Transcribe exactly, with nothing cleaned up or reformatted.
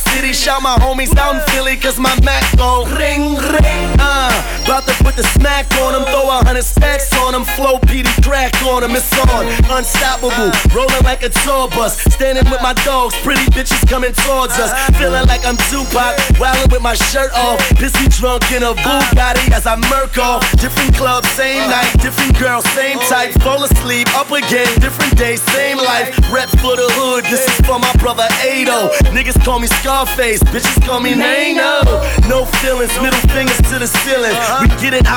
city, shout my homies out in Philly, cause my Mac gon' ring, ring. Uh, about to put the smack on them, throw a hundred stacks on them, flow P D crack on them, it's on. Unstoppable, rolling like a tour bus, standing with my dogs, pretty bitches coming towards us. Feeling like I'm Tupac, wildin' with my shirt off, pissy drunk in a Bugatti as I murk off. Different clubs, same night, different girls, same type. Fall asleep, up again, different day, same life. Rep for the hood, this is for my brother Ado. Niggas call me Scarface, bitches call me Nano. No feelings, middle fingers to the ceiling. We get it out.